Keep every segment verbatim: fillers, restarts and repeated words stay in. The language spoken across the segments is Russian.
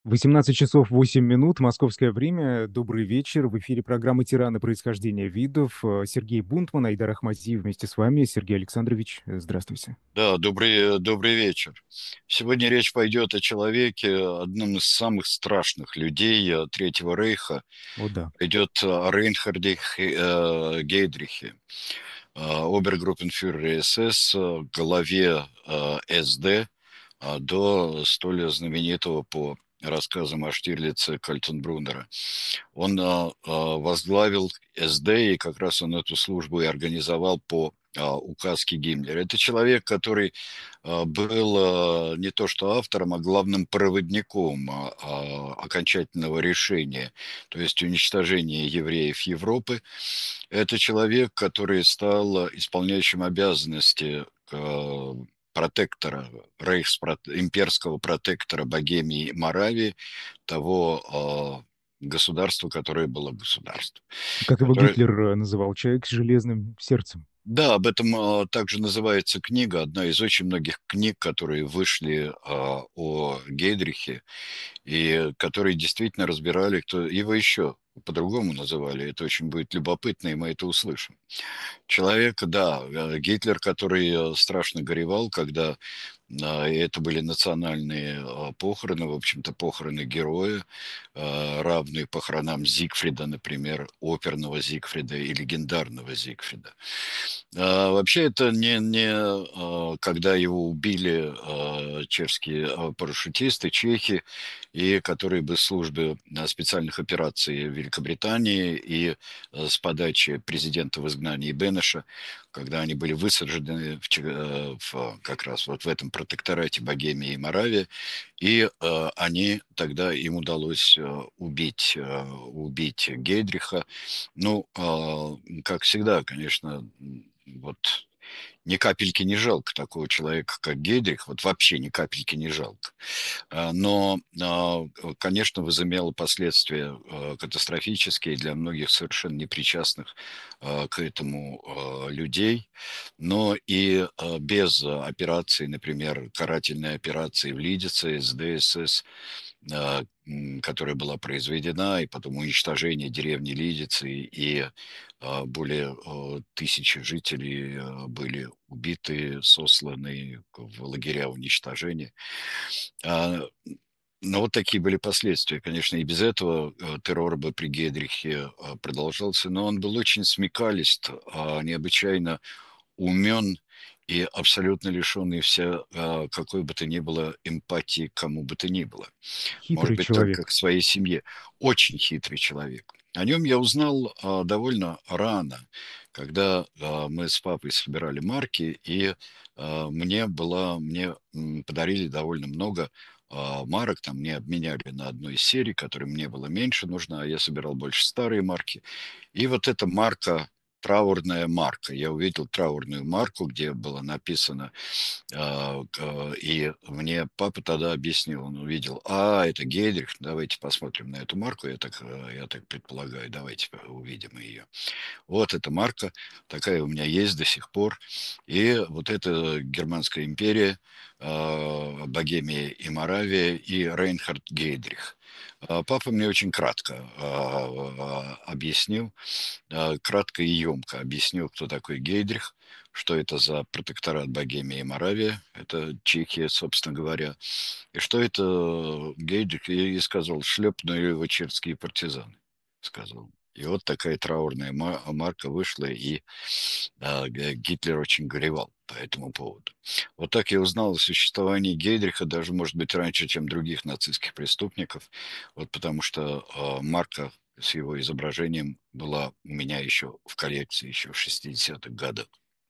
восемнадцать часов восемь минут, московское время. Добрый вечер. В эфире программы «Тираны. Происхождение видов». Э, Сергей Бунтман, Айдар Ахмадиев вместе с вами. Сергей Александрович, э, здравствуйте. Да, добрый, добрый вечер. Сегодня речь пойдет о человеке, одном из самых страшных людей э, Третьего Рейха. О да. Идет о Рейнхарде Хе- э, Гейдрихе, э, обергруппенфюрере СС, э, главе э, СД, э, до столь знаменитого по рассказам о Штирлице Кальтенбруннера. Он э, э, возглавил СД, и как раз он эту службу и организовал по э, указке Гиммлера. Это человек, который э, был э, не то что автором, а главным проводником э, э, окончательного решения, то есть уничтожения евреев Европы. Это человек, который стал исполняющим обязанности э, протектора, рейхспрот- имперского протектора Богемии и Моравии, того э, государства, которое было государство. Как его Которое... Гитлер э, называл, человек с железным сердцем. Да, об этом э, также называется книга, одна из очень многих книг, которые вышли э, о Гейдрихе, и которые действительно разбирали, кто его еще по-другому называли. Это очень будет любопытно, и мы это услышим. Человек, да, э, Гитлер, который э, страшно горевал, когда а, и это были национальные а, похороны, в общем-то, похороны героя, а, равные похоронам Зигфрида, например, оперного Зигфрида и легендарного Зигфрида. А, Вообще это не, не а, когда его убили а, чешские а, парашютисты, чехи, и которые бы службы а, специальных операций Великобритании и а, с подачи президента в изгнании Бенеша, когда они были высажены в, Че- э, в- как раз вот в этом протекторате Богемии и Моравии, и э, они тогда им удалось э, убить, э, убить Гейдриха. Ну, э, как всегда, конечно, вот ни капельки не жалко такого человека, как Гейдрих, вот вообще ни капельки не жалко. А, Но, а, конечно, возымело последствия а, катастрофические для многих совершенно непричастных а, к этому а, людей. Но и а, без операции, например, карательной операции в Лидице, с ДСС, а, м, которая была произведена, и потом уничтожение деревни Лидицы, и а, более а, тысячи жителей а, были убиты, сосланы в лагеря уничтожения. А, но вот такие были последствия. Конечно, и без этого э, террор бы при Гейдрихе э, продолжался, но он был очень смекалист, а, необычайно умен и абсолютно лишенный вся э, какой бы то ни было эмпатии к кому бы то ни было. Может Хитрый быть, только к человек. своей семье. Очень хитрый человек. О нем я узнал а, довольно рано, когда а, мы с папой собирали марки, и а, мне была, мне м, подарили довольно много а, марок, там мне обменяли на одной из серий, которой мне было меньше нужно, а я собирал больше старые марки. И вот эта марка, траурная марка, я увидел траурную марку, где было написано а, к- И мне папа тогда объяснил, он увидел, а, это Гейдрих, давайте посмотрим на эту марку, я так, э, я так предполагаю, давайте увидим ее. Вот эта марка, такая у меня есть до сих пор. И вот эта Германская империя, а, Богемия и Моравия, и Рейнхард Гейдрих. А Папа мне очень кратко а, а, объяснил, а, кратко и емко объяснил, кто такой Гейдрих, что это за протекторат Богемии и Моравия, это Чехия, собственно говоря, и что это Гейдрих, и, и сказал, шлепнули его чешские партизаны, сказал. И вот такая траурная ма- марка вышла, и а, Г- Гитлер очень горевал по этому поводу. Вот так я узнал о существовании Гейдриха, даже, может быть, раньше, чем других нацистских преступников, вот потому что а, марка с его изображением была у меня еще в коллекции, еще в шестидесятых годах.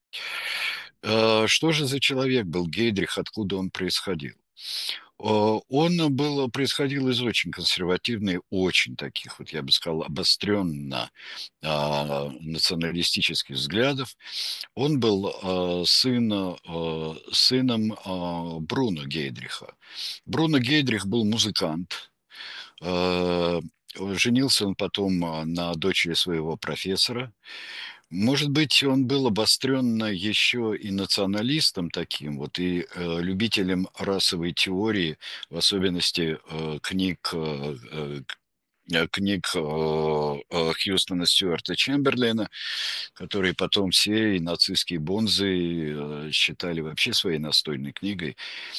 А, Что же за человек был Гейдрих, откуда он происходил? О, Он был, происходил из очень консервативной, очень таких, вот я бы сказал, обостренно а, националистических взглядов. Он был а, сын, а, сыном а, Бруно Гейдриха. Бруно Гейдрих был музыкант. А, Женился он потом а, на дочери своего профессора. Может быть, он был обостренно еще и националистом таким, вот, и э, любителем расовой теории, в особенности э, книг, э, э, э, книг э, э, Хьюстона Стюарта Чемберлена, которые потом все и нацистские бонзы э, считали вообще своей настольной книгой.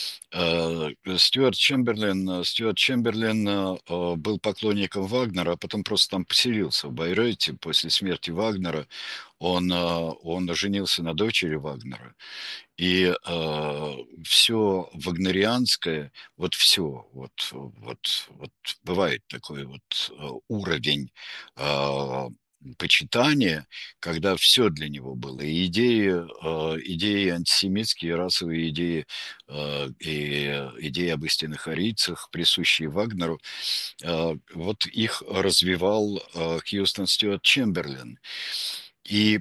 Э, Стюарт Чемберлен, э, Стюарт Чемберлен э, э, был поклонником Вагнера, а потом просто там поселился в Байрeuте после смерти Вагнера. Он, э, он женился на дочери Вагнера. И э, все вагнерианское, вот все, вот, вот, вот бывает такой вот э, уровень э, почитания, когда все для него было. И идеи, э, идеи антисемитские, расовые идеи, э, и идеи об истинных арийцах, присущие Вагнеру, э, вот их развивал э, Хьюстон Стюарт Чемберлен. И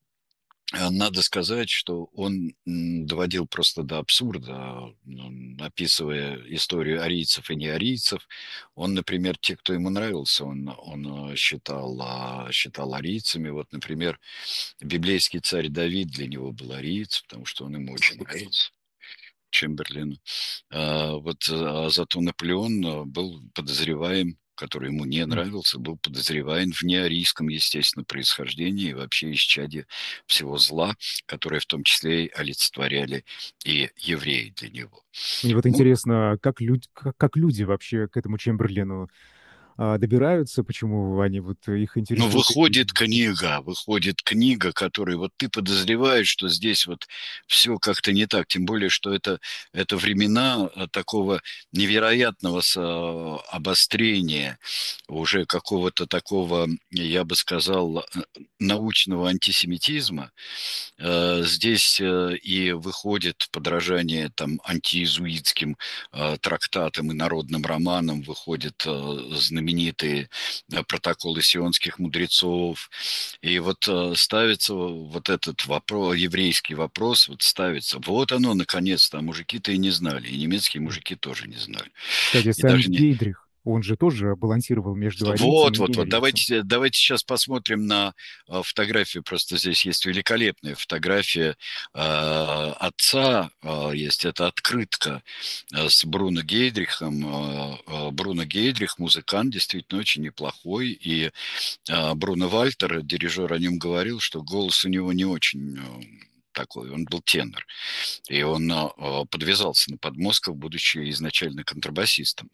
Э, Надо сказать, что он м, доводил просто до абсурда, м, описывая историю арийцев и неарийцев. Он, например, те, кто ему нравился, он, он э, считал, а, считал арийцами. Вот, например, библейский царь Давид для него был ариец, потому что он ему очень нравился, Чемберлену. А, вот, а зато Наполеон а, был подозреваем, который ему не М. нравился, был подозреваем в неарийском, естественно, происхождении и вообще исчадие всего зла, которое в том числе и олицетворяли и евреи для него. Мне вот Ну, интересно, как, люд- как, как люди вообще к этому Чемберлену а, добираются, почему они вот их Но интересуют такие выходит вещи? книга, выходит книга, которой вот ты подозреваешь, что здесь вот все как-то не так, тем более, что это, это времена э, такого невероятного со- обострения, уже какого-то такого, я бы сказал, э, научного антисемитизма. Э, Здесь э, и выходит подражание там антииезуитским э, трактатам и народным романам, выходят э, знаменитые э, протоколы сионских мудрецов. И вот э, ставится вот этот вопрос, еврейский вопрос, вот ставится. Вот оно, наконец-то. А мужики-то и не знали. И немецкие М. мужики тоже не знали. Кстати, И сам даже не, Гейдрих, он же тоже балансировал между арийцем вот, и вот, вот. неарийцем. Давайте, давайте сейчас посмотрим на а, фотографию. Просто здесь есть великолепная фотография а, отца. а, есть это открытка а, с Бруно Гейдрихом. А, а, Бруно Гейдрих, музыкант, действительно очень неплохой. И а, Бруно Вальтер, дирижер, о нем говорил, что голос у него не очень а, такой, он был тенор. И он а, а, подвязался на подмостках, будучи изначально контрабасистом,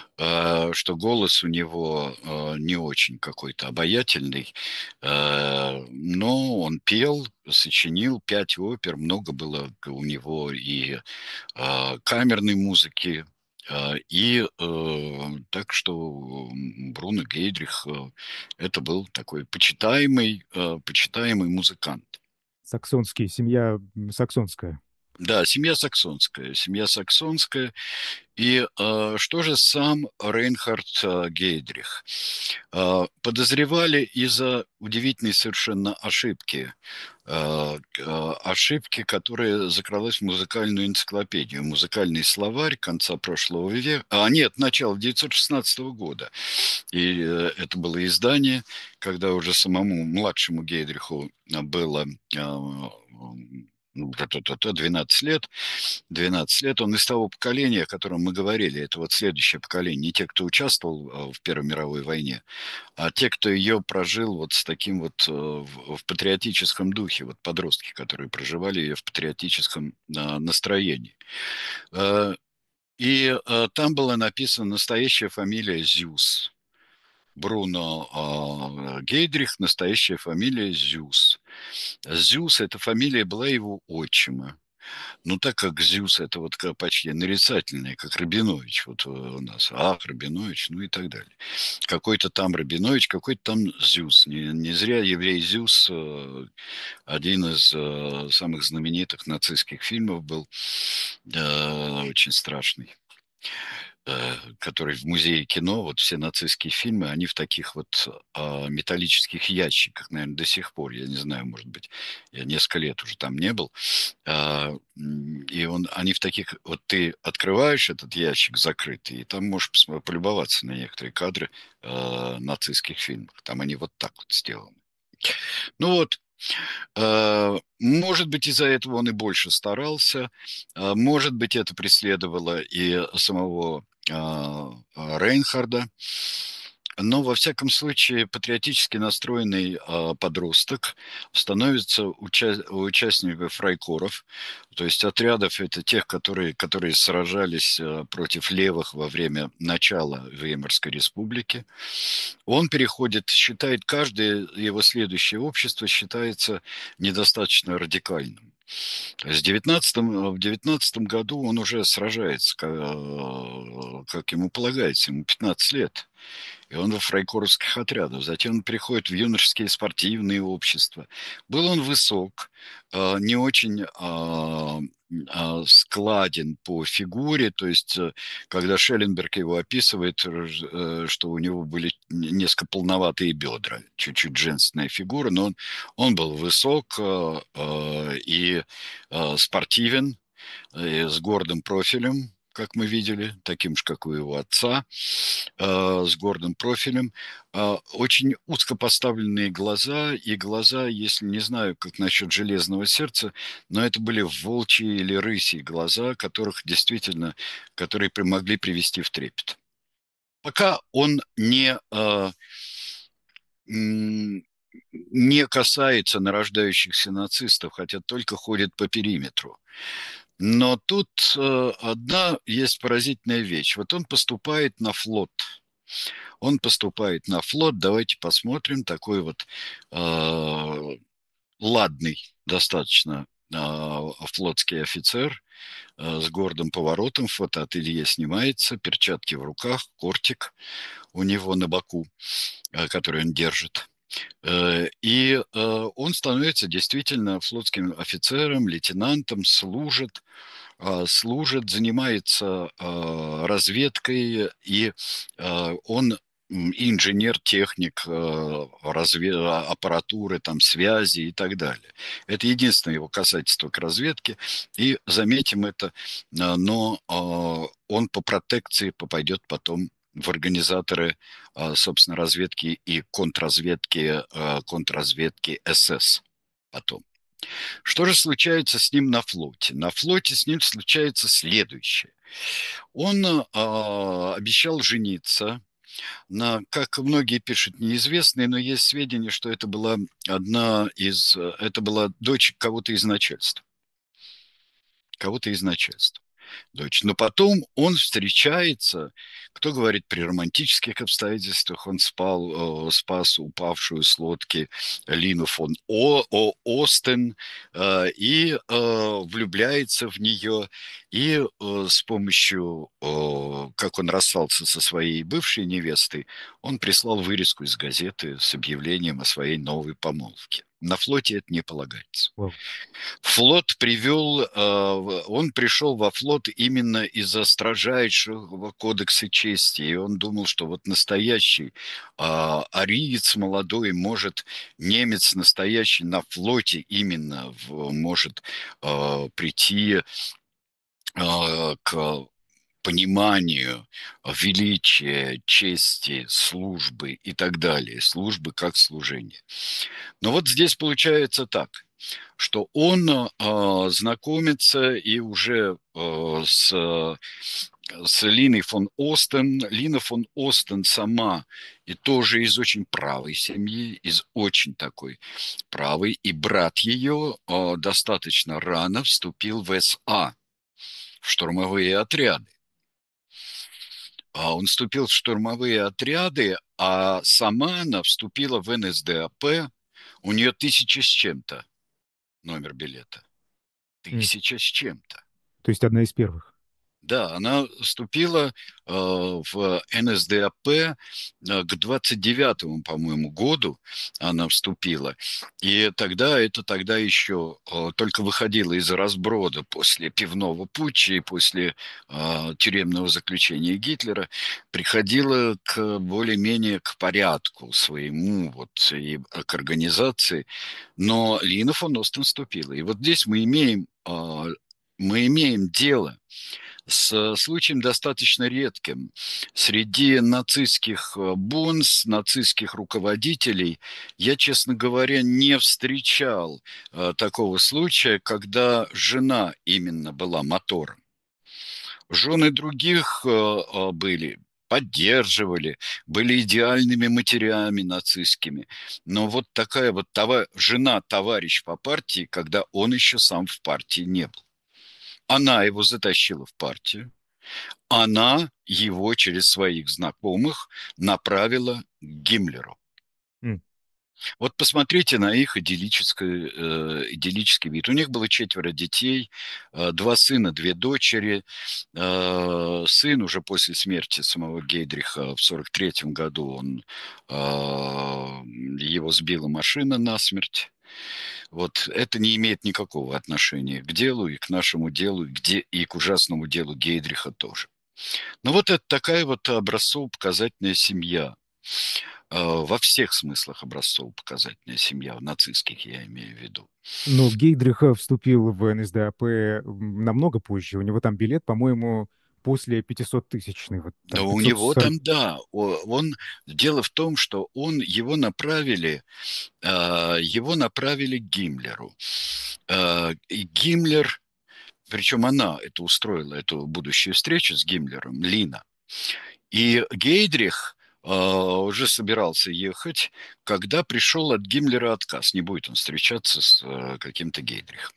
э, что голос у него э, не очень какой-то обаятельный, э, но он пел, сочинил пять опер, много было у него и э, камерной музыки, э, и э, так что м, Бруно Гейдрих э, это был такой почитаемый, э, почитаемый музыкант. Саксонский, семья м, саксонская. Да, семья саксонская, семья саксонская. И э, что же сам Рейнхард э, Гейдрих? Э, подозревали из-за удивительной совершенно ошибки. Э, э, ошибки, которая закралась в музыкальную энциклопедию. Музыкальный словарь конца прошлого века. А, нет, начала девятьсот шестнадцатого года. И э, это было издание, когда уже самому младшему Гейдриху э, было э, ну, то-то-то, двенадцать лет. двенадцать лет. Он из того поколения, о котором мы говорили. Это вот следующее поколение. Не те, кто участвовал э, в Первой мировой войне, а те, кто ее прожил вот с таким вот э, в, в патриотическом духе. Вот подростки, которые проживали ее в патриотическом э, настроении. Э, и э, там была написана настоящая фамилия Зюс. Бруно э, Гейдрих, настоящая фамилия Зюс. Зюс, эта фамилия была его отчима. Ну, так как Зюс это вот как почти нарицательное, как Рабинович вот э, у нас. Ах, Рабинович, ну и так далее. Какой-то там Рабинович, какой-то там Зюс. Не, не зря еврей Зюс э, один из э, самых знаменитых нацистских фильмов был, э, очень страшный, э, который в музее кино, вот все нацистские фильмы, они в таких вот а, металлических ящиках, наверное, до сих пор, я не знаю, может быть, я несколько лет уже там не был, а, м, и он, они в таких, вот ты открываешь этот ящик закрытый, и там можешь посмо- полюбоваться на некоторые кадры э, нацистских фильмов, там они вот так вот сделаны. Ну вот, Э, Может быть, из-за этого он и больше старался. Э, Может быть, это преследовало и самого э, э, Рейнхарда. Но, во всяком случае, патриотически настроенный э, подросток становится уча- участником фрайкоров, то есть отрядов, это тех, которые, которые сражались э, против левых во время начала Веймарской республики. Он переходит, считает, каждое его следующее общество считается недостаточно радикальным. С девятнадцатым, в девятнадцатом году он уже сражается, как, э, как ему полагается, ему пятнадцать лет. И он во фрайкоровских отрядах. Затем он переходит в юношеские спортивные общества. Был он высок, э, не очень э, э, складен по фигуре. То есть, э, когда Шелленберг его описывает, э, что у него были несколько полноватые бедра, чуть-чуть женственная фигура, но он, он был высок э, э, и э, спортивен, э, с гордым профилем, как мы видели, таким же, как у его отца, э, с гордым профилем, э, очень узко поставленные глаза, и глаза, если не знаю, как насчет железного сердца, но это были волчьи или рысьи глаза, которых действительно, которые при- могли привести в трепет. Пока он не, э, м, не касается нарождающихся нацистов, хотя только ходит по периметру. Но тут э, одна есть поразительная вещь. Вот он поступает на флот. Он поступает на флот. Давайте посмотрим. Такой вот э, ладный достаточно э, флотский офицер э, с гордым поворотом. Фотоателье снимается, перчатки в руках, кортик у него на боку, э, который он держит. Э, И э, он становится действительно флотским офицером, лейтенантом, служит а, служит, занимается а, разведкой, и а, он м, инженер, техник а, разве- а, аппаратуры, там, связи и так далее. Это единственное его касательство к разведке. И заметим это, а, но а, он по протекции попадет потом в организаторы, а, собственно, разведки и контрразведки, а, контрразведки СС потом. Что же случается с ним на флоте? На флоте с ним случается следующее. Он э, обещал жениться на, как многие пишут, неизвестной, но есть сведения, что это была одна из, э, это была дочь кого-то из начальства. Кого-то из начальства. Дочь. Но потом он встречается, кто говорит, при романтических обстоятельствах он спал, э, спас упавшую с лодки Лину фон О, О, Остен э, и э, влюбляется в нее, и э, с помощью, э, как он расстался со своей бывшей невестой, он прислал вырезку из газеты с объявлением о своей новой помолвке. На флоте это не полагается. Вау. Флот привел, э, он пришел во флот именно из-за строжайшего кодекса чести, и он думал, что вот настоящий а, ариец молодой может, немец настоящий на флоте именно в- может а, прийти а, к пониманию величия, чести, службы и так далее, службы как служение. Но вот здесь получается так, что он э, знакомится и уже э, с, с Линой фон Остен. Лина фон Остен сама и тоже из очень правой семьи, из очень такой правой. И брат ее э, достаточно рано вступил в СА, в штурмовые отряды. А он вступил в штурмовые отряды, а сама она вступила в НСДАП. У нее тысяча с чем-то номер билета. М, Тысяча с чем-то. То есть одна из первых. Да, она вступила э, в НСДАП э, к двадцать девятому, по-моему, году она вступила. И тогда, это тогда еще э, только выходила из разброда после пивного путча и после э, тюремного заключения Гитлера, приходила к более-менее к порядку своему вот, и к организации. Но Лина фон Остен вступила. И вот здесь мы имеем э, мы имеем дело с случаем достаточно редким. Среди нацистских э, бунс, нацистских руководителей я, честно говоря, не встречал э, такого случая, когда жена именно была мотором. Жены других э, э, были, поддерживали, были идеальными матерями нацистскими. Но вот такая вот това- жена-товарищ по партии, когда он еще сам в партии не был. Она его затащила в партию, она его через своих знакомых направила к Гиммлеру. М. Вот посмотрите на их идиллический, э, идиллический вид. У них было четверо детей, э, два сына, две дочери. Э, сын уже после смерти самого Гейдриха в сорок третьем году, он, э, его сбила машина насмерть. Вот это не имеет никакого отношения к делу и к нашему делу, и к, де- и к ужасному делу Гейдриха тоже. Ну вот это такая вот образцово-показательная семья. Э, Во всех смыслах образцово-показательная семья, в нацистских я имею в виду. Но Гейдрих э, вступил в эн эс дэ а пэ м, намного позже. У него там билет, по-моему, после пятисоттысячной, вот там Но у него пятьсот сорок. там, да, о- он, дело в том, что он, его направили, э, его направили к Гиммлеру. Э, И Гиммлер, причем она это устроила, эту будущую встречу с Гиммлером, Лина. И Гейдрих э, уже собирался ехать, когда пришел от Гиммлера отказ. Не будет он встречаться с э, каким-то Гейдрихом.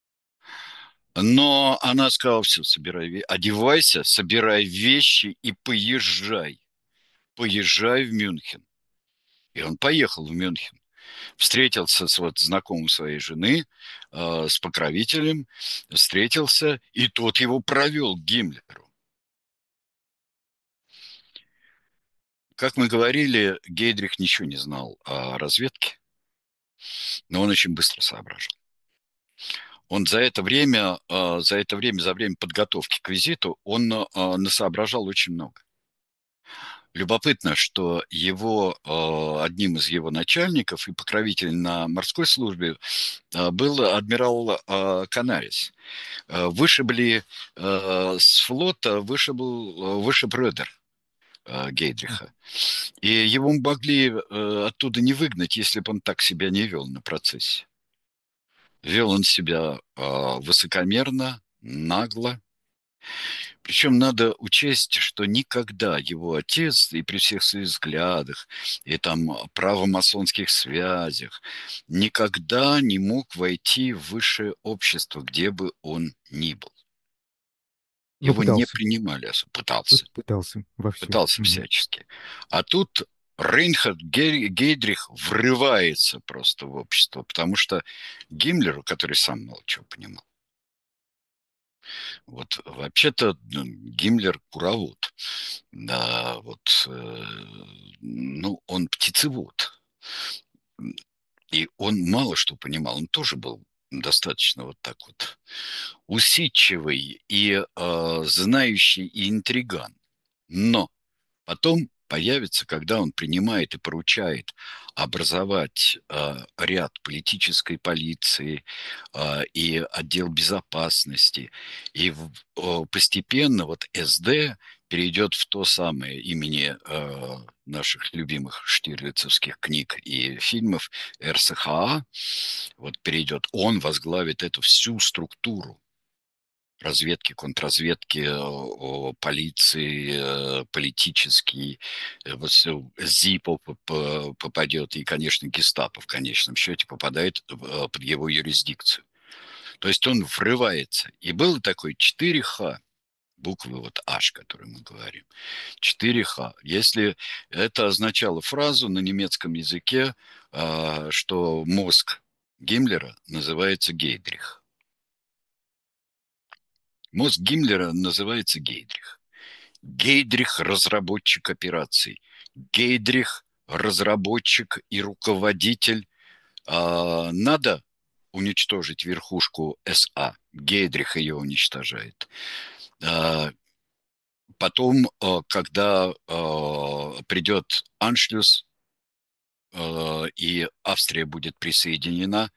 Но она сказала: все, собирай, ве- одевайся, собирай вещи и поезжай. Поезжай в Мюнхен. И он поехал в Мюнхен. Встретился с вот знакомым своей жены, э, с покровителем, встретился, и тот его провел к Гиммлеру. Как мы говорили, Гейдрих ничего не знал о разведке, но он очень быстро соображал. Он за это время, э, за это время, за время подготовки к визиту, он э, насоображал очень много. Любопытно, что его, э, одним из его начальников и покровителем на морской службе э, был адмирал э, Канарис. Э, Вышибли э, с флота, вышибл, э, вышиб Рёдер э, Гейдриха. И его могли э, оттуда не выгнать, если бы он так себя не вел на процессе. Вел он себя э, высокомерно, нагло. Причем надо учесть, что никогда его отец, и при всех своих взглядах, и там правомасонских связях, никогда не мог войти в высшее общество, где бы он ни был. Но Его не пытался. принимали, осо- пытался, Пы- Пытался вовсю. пытался Мгм. всячески. А тут Рейнхард Ге- Гейдрих врывается просто в общество, потому что Гиммлеру, который сам мало чего понимал, вот вообще-то ну, Гиммлер куровод, да, вот, э, ну, он птицевод, и он мало что понимал, он тоже был достаточно вот так вот усидчивый и э, знающий и интриган. Но потом появится, когда он принимает и поручает образовать э, ряд политической полиции э, и отдел безопасности. И в- о, постепенно вот эс дэ перейдет в то самое имени э, наших любимых штирлицевских книг и фильмов эр эс ха а. Вот перейдет, он возглавит эту всю структуру разведки, контрразведки, о, полиции, э, политический, э, вот всё, зиппо попадет, и, конечно, гестапо в конечном счете попадает в- под его юрисдикцию. То есть он врывается. И было такое четыре ха, буквы вот H, которые мы говорим. четыре ха. Если это означало фразу на немецком языке, а, что мозг Гиммлера называется Гейдрих. Мозг Гиммлера называется Гейдрих. Гейдрих – разработчик операций. Гейдрих – разработчик и руководитель. А, надо уничтожить верхушку эс а. Гейдрих ее уничтожает. А, потом, а, когда а, придет Аншлюс, а, и Австрия будет присоединена,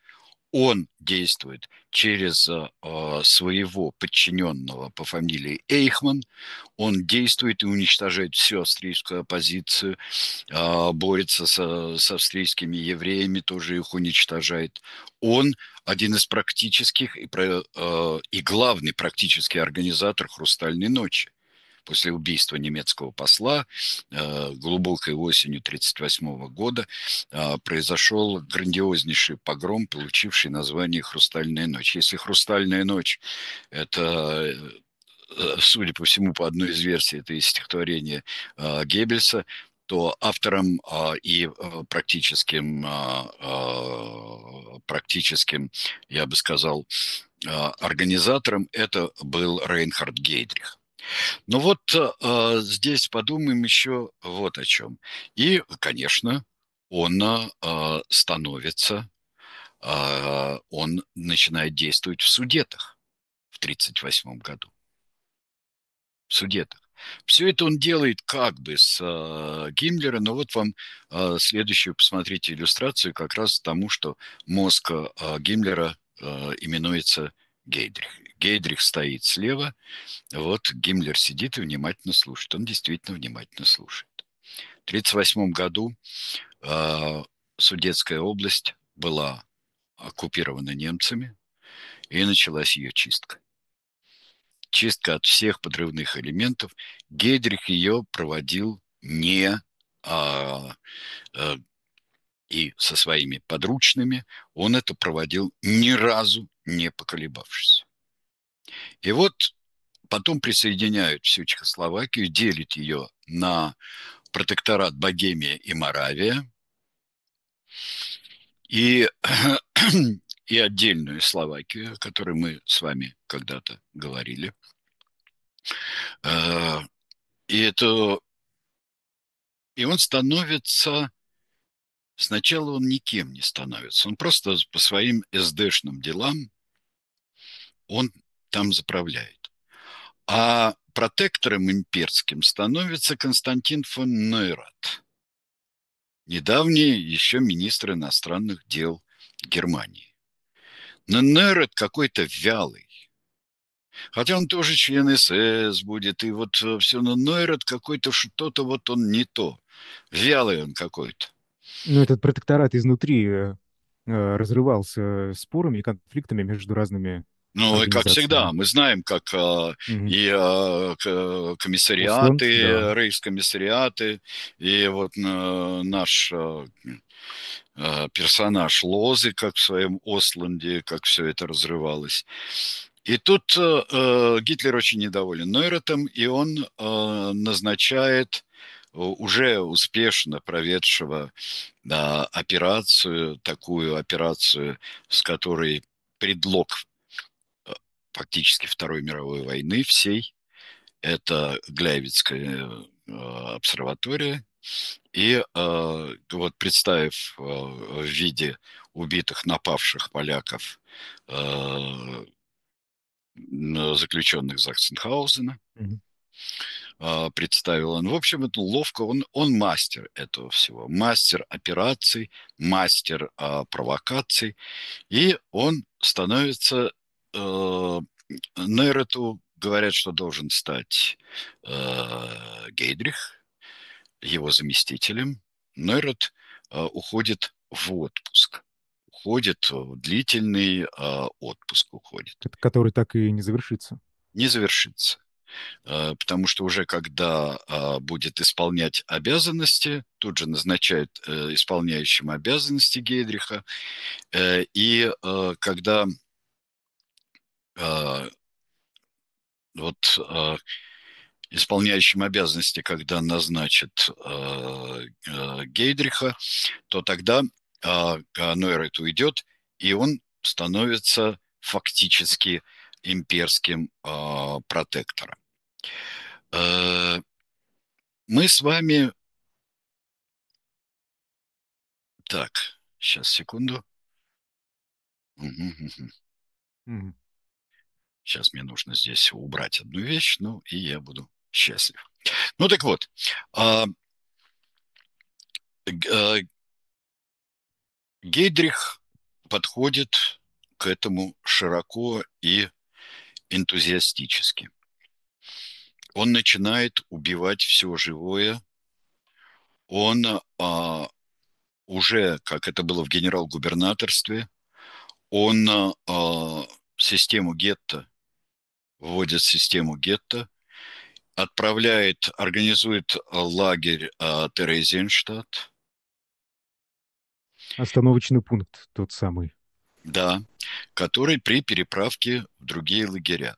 Он действует через э, э, своего подчиненного по фамилии Эйхман. Он действует и уничтожает всю австрийскую оппозицию, э, борется со, с австрийскими евреями, тоже их уничтожает. Он один из практических и, про- э, и главный практический организатор «Хрустальной ночи». После убийства немецкого посла э, глубокой осенью тысяча девятьсот тридцать восьмого года э, произошел грандиознейший погром, получивший название «Хрустальная ночь». Если «Хрустальная ночь» — это, э, судя по всему, по одной из версий, это из стихотворения э, Геббельса, то автором а, и а, практическим, а, а, практическим, я бы сказал, а, организатором это был Рейнхард Гейдрих. Ну вот э, здесь подумаем еще вот о чем. И, конечно, он э, становится, э, он начинает действовать в Судетах в тридцать восьмом году. В Судетах. Все это он делает как бы с э, Гиммлера, но вот вам э, следующую, посмотрите иллюстрацию, как раз тому, что мозг э, Гиммлера э, именуется Гейдрих. Гейдрих стоит слева, вот Гиммлер сидит и внимательно слушает. Он действительно внимательно слушает. В тридцать восьмом году э, Судетская область была оккупирована немцами, и началась ее чистка. Чистка от всех подрывных элементов. Гейдрих ее проводил не а, а, и со своими подручными, он это проводил ни разу не поколебавшись. И вот потом присоединяют всю Чехословакию, делят ее на протекторат Богемия и Моравия, и, и отдельную Словакию, о которой мы с вами когда-то говорили. Э, И, это, и он становится, сначала он никем не становится, он просто по своим эсдэшным делам, он там заправляет. А протектором имперским становится Константин фон Нойрат, недавний еще министр иностранных дел Германии. Но Нойрат какой-то вялый. Хотя он тоже член СС будет, и вот все, но Нойрат какой-то что-то вот он не то. Вялый он какой-то. Но этот протекторат изнутри э, э, разрывался спорами и конфликтами между разными Ну, и как всегда, организациями. мы знаем, как а, Мгм. и а, к- Усланд, да. комиссариаты, рейхскомиссариаты, и вот а, наш а, а, персонаж Лозы, как в своем Остланде, как все это разрывалось. И тут э, э, Гитлер очень недоволен Нойратом, и он э, назначает э, уже успешно проведшего да, операцию, такую операцию, с которой предлог э, фактически Второй мировой войны всей, это Гляйвицкая э, обсерватория. И э, вот представив э, в виде убитых, напавших поляков э, заключенных Заксенхаузена, Мгм. э, представил он. В общем, это ловко, он, он мастер этого всего, мастер операций, мастер э, провокаций, и он становится э, Нейроту говорят, что должен стать э, Гейдрих, его заместителем. Нейрот э, уходит в отпуск. Уходит в длительный э, отпуск уходит. Ко- Который так и не завершится. Не завершится. Э, потому что уже когда э, будет исполнять обязанности, тут же назначают э, исполняющим обязанности Гейдриха, э, и э, когда э, вот э, исполняющим обязанности, когда назначат э, э, Гейдриха, то тогда э, Нойрет уйдет, и он становится фактически имперским э, протектором. Э, мы с вами... Так, сейчас, секунду. Мгм, мгм. Мгм. Сейчас мне нужно здесь убрать одну вещь, ну, и я буду счастлив. Ну, так вот, а, г- а, Гейдрих подходит к этому широко и энтузиастически. Он начинает убивать все живое. Он а, уже, как это было в генерал-губернаторстве, он а, систему гетто, вводит систему гетто, отправляет, организует лагерь а, Терезинштадт, Остановочный пункт тот самый. да, который при переправке в другие лагеря.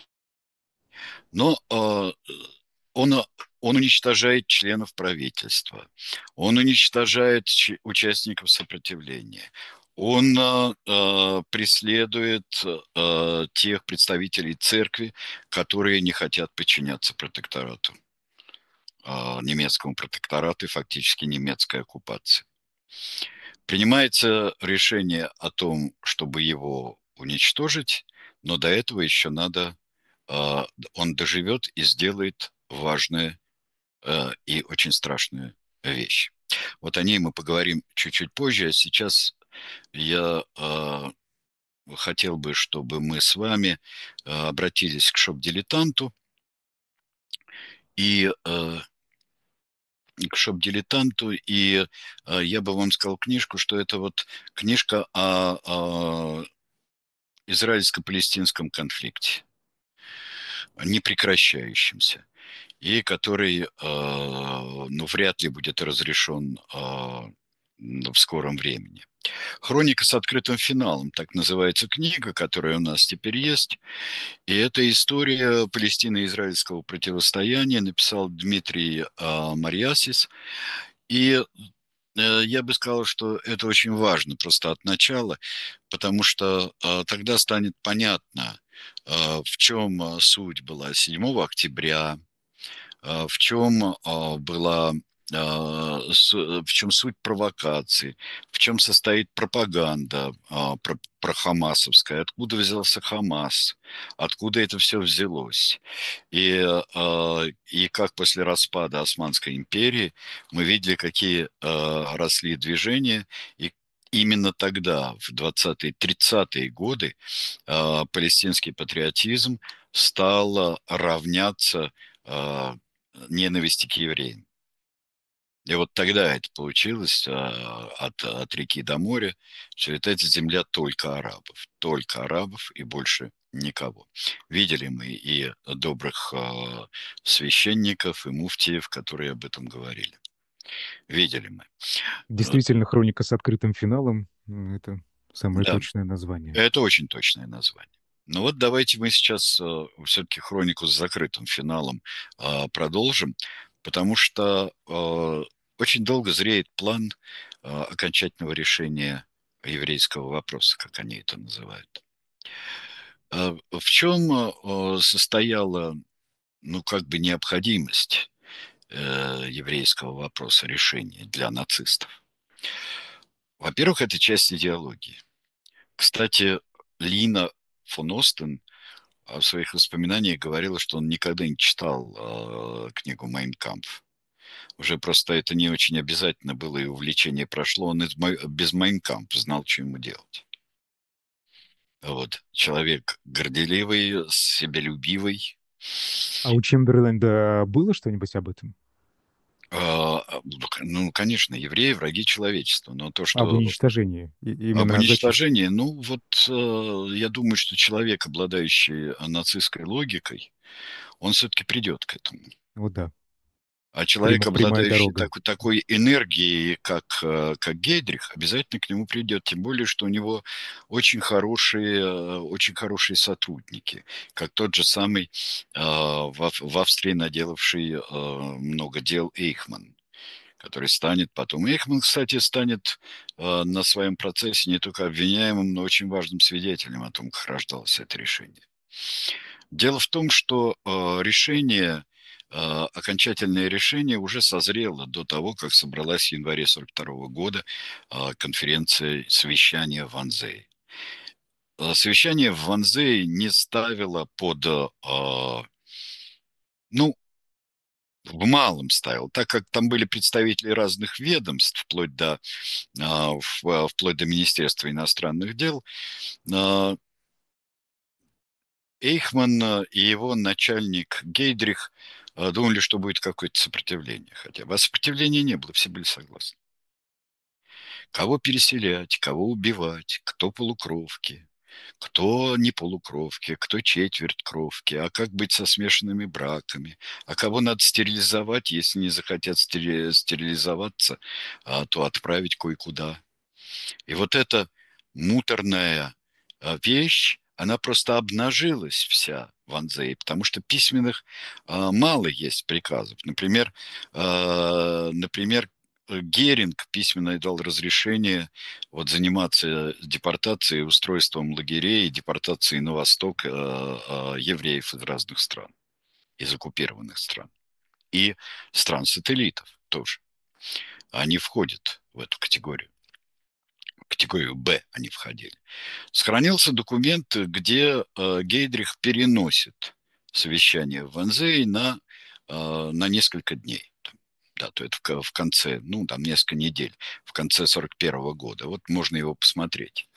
Но э, он, он уничтожает членов правительства, он уничтожает ч- участников сопротивления, он э, э, преследует э, тех представителей церкви, которые не хотят подчиняться протекторату, э, немецкому протекторату и фактически немецкой оккупации. Принимается решение о том, чтобы его уничтожить, но до этого еще надо, э, он доживет и сделает важное э, и очень страшную вещь. Вот о ней мы поговорим чуть-чуть позже, а сейчас я э, хотел бы, чтобы мы с вами э, обратились к шоп-дилетанту и э, к шоп-дилетанту, и э, я бы вам сказал книжку, что это вот книжка о, о израильско-палестинском конфликте, непрекращающемся, и который, э, ну, вряд ли будет разрешен э, в скором времени. «Хроника с открытым финалом», так называется книга, которая у нас теперь есть. И это история палестино-израильского противостояния, написал Дмитрий э, Марьясис. И э, я бы сказал, что это очень важно просто от начала, потому что э, тогда станет понятно, э, в чем э, суть была седьмого октября, а, в чем а, была а, с- в чем суть провокации, в чем состоит пропаганда а, про, про хамасовская, откуда взялся Хамас, откуда это все взялось. И, а, и как после распада Османской империи мы видели, какие а, росли движения, и именно тогда, в двадцатые-тридцатые годы, а, палестинский патриотизм стал а, равняться а, ненависти к евреям. И вот тогда это получилось а, от, от реки до моря, что это земля только арабов, только арабов и больше никого. Видели мы и добрых а, священников, и муфтиев, которые об этом говорили. Видели мы. Э, Действительно, хроника с открытым финалом — м, это самое Да, точное название. это очень точное название. Ну вот давайте мы сейчас э, все-таки хронику с закрытым финалом э, продолжим, потому что э, очень долго зреет план э, окончательного решения еврейского вопроса, как они это называют. Э, в чем э, состояла, ну, как бы необходимость э, еврейского вопроса решения для нацистов? Во-первых, это часть идеологии. Кстати, Лина фон Остен а в своих воспоминаниях говорила, что он никогда не читал э, книгу «Мейн Кампф». Уже просто это не очень обязательно было, и увлечение прошло. Он из, Май- без «Мейн Кампф» знал, что ему делать. Вот. Человек горделивый, себялюбивый. А у Чемберленда было что-нибудь об этом? А, ну, к- ну, конечно, евреи — враги человечества, но то, Об что уничтожении. И- об именно о зачистке. уничтожении, ну, вот э, я думаю, что человек, обладающий нацистской логикой, он все-таки придет к этому. Вот да. А человек, Прям- прямая обладающий дорога. так, такой энергией, как, э, как Гейдрих, обязательно к нему придет. Тем более, что у него очень хорошие, э, очень хорошие сотрудники, как тот же самый э, в, Ав- в Австрии наделавший э, много дел Эйхман, который станет потом. Эйхман, кстати, станет э, на своем процессе не только обвиняемым, но очень важным свидетелем о том, как рождалось это решение. Дело в том, что э, решение, э, окончательное решение уже созрело до того, как собралась в январе сорок второго года э, конференция совещания в Ванзее. Э, Совещание в Ванзее не ставило под, э, ну, в малом ставил, так как там были представители разных ведомств, вплоть до, а, в- вплоть до Министерства иностранных дел. а, Эйхман а, и его начальник Гейдрих а, думали, что будет какое-то сопротивление хотя бы. А сопротивления не было, все были согласны. Кого переселять, кого убивать, кто полукровки, кто не полукровки, кто четверть кровки, а как быть со смешанными браками, а кого надо стерилизовать, если не захотят стери- стерилизоваться, а, то отправить кое-куда. И вот эта муторная а, вещь, она просто обнажилась вся в Анзее, потому что письменных а, мало есть приказов. Например, а, например, Геринг письменно дал разрешение вот, заниматься депортацией, устройством лагерей, депортацией на восток а, а, евреев из разных стран, из оккупированных стран. И стран-сателлитов тоже. Они входят в эту категорию. В категорию Б они входили. Сохранился документ, где э, Гейдрих переносит совещание в Ванзее на, э, на несколько дней. Да, то это в, в конце, ну, там несколько недель, в конце сорок первого года. Вот можно его посмотреть.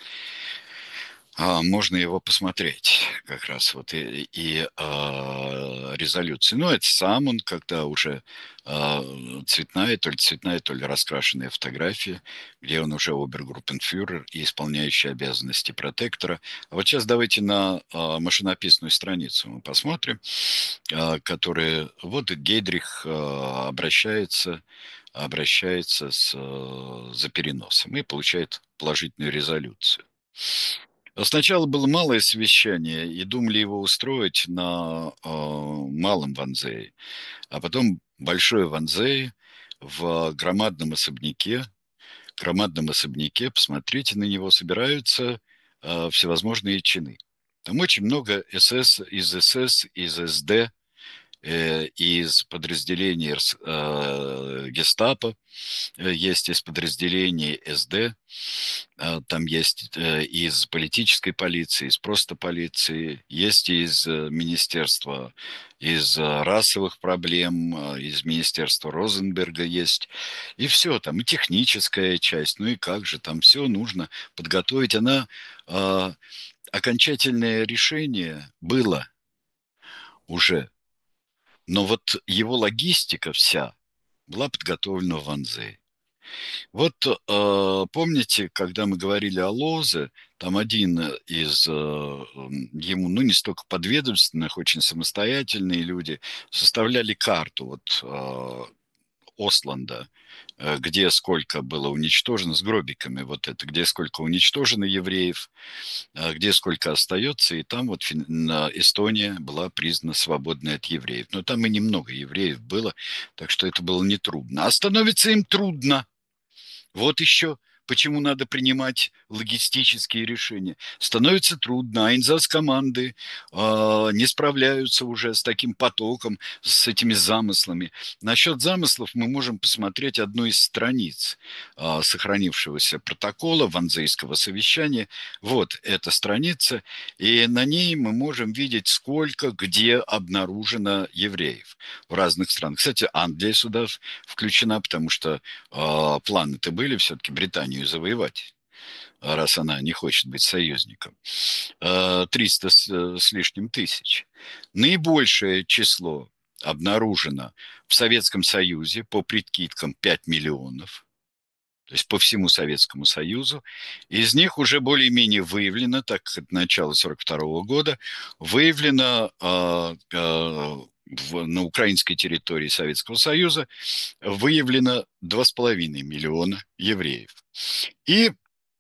А, можно его посмотреть, как раз вот и, и а, резолюции. Ну, это сам он, когда уже а, цветная, то ли цветная, то ли раскрашенная фотография, где он уже обергруппенфюрер и исполняющий обязанности протектора. А вот сейчас давайте на а, машинописную страницу мы посмотрим, а, которая, вот Гейдрих а, обращается, обращается с, а, за переносом и получает положительную резолюцию. А сначала было малое совещание, и думали его устроить на э, малом Ванзее, а потом большое Ванзее в громадном особняке. Громадном особняке, посмотрите на него, собираются э, всевозможные чины. Там очень много СС, из СС, из СД, э, из подразделений э, гестапо, э, есть из подразделений СД, а, там есть э, из политической полиции, из просто полиции, есть из э, министерства, из э, расовых проблем, э, из министерства Розенберга есть. И все там, и техническая часть, ну и как же, там все нужно подготовить. Она, а, окончательное решение было уже, но вот его логистика вся была подготовлена в Ванзе. Вот э, помните, когда мы говорили о Лозе, там один из э, ему, ну, не столько подведомственных, очень самостоятельные люди составляли карту вот э, Осланда, э, где сколько было уничтожено с гробиками, вот это, где сколько уничтожено евреев, э, где сколько остается, и там вот Эстония была признана свободной от евреев. Но там и немного евреев было, так что это было нетрудно. А становится им трудно. Вот еще почему надо принимать логистические решения. Становится трудно, а инзас-команды э, не справляются уже с таким потоком, с этими замыслами. Насчет замыслов мы можем посмотреть одну из страниц э, сохранившегося протокола Ванзейского совещания. Вот эта страница, и на ней мы можем видеть, сколько где обнаружено евреев в разных странах. Кстати, Англия сюда включена, потому что э, планы-то были все-таки Британию завоевать, раз она не хочет быть союзником. Э, триста с, с лишним тысяч. Наибольшее число обнаружено в Советском Союзе по прикидкам пять миллионов, то есть по всему Советскому Союзу. Из них уже более-менее выявлено, так как от начала сорок второго года, выявлено э, э, в, на украинской территории Советского Союза выявлено два с половиной миллиона евреев. И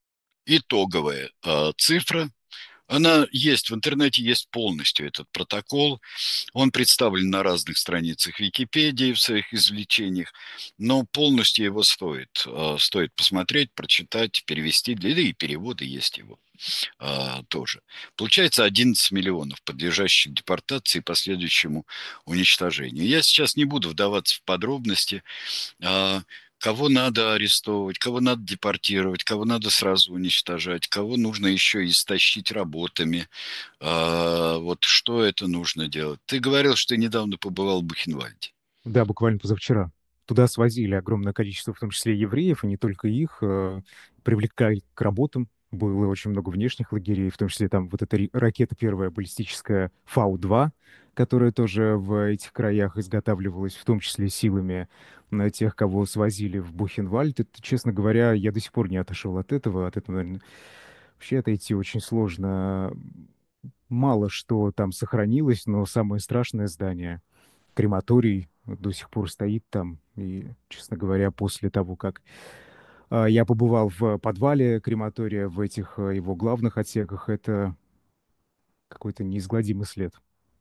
итоговая э, цифра, она есть в интернете, есть полностью этот протокол. Он представлен на разных страницах Википедии в своих извлечениях, но полностью его стоит, э, стоит посмотреть, прочитать, перевести, да и переводы есть его а, тоже. Получается одиннадцать миллионов, подлежащих депортации и последующему уничтожению. Я сейчас не буду вдаваться в подробности, а, кого надо арестовывать, кого надо депортировать, кого надо сразу уничтожать, кого нужно еще истощить работами. А, вот что это нужно делать? Ты говорил, что ты недавно побывал в Бухенвальде. Да, буквально позавчера. Туда свозили огромное количество, в том числе евреев, и не только их, э, привлекали к работам. Было очень много внешних лагерей, в том числе там вот эта ри- ракета первая баллистическая Фау-два, которая тоже в этих краях изготавливалась, в том числе силами на тех, кого свозили в Бухенвальд. Это, честно говоря, я до сих пор не отошел от этого. От этого, наверное, вообще отойти очень сложно. Мало что там сохранилось, но самое страшное здание, крематорий, до сих пор стоит там. И, честно говоря, после того, как а, я побывал в подвале крематория, в этих а, его главных отсеках, это какой-то неизгладимый след.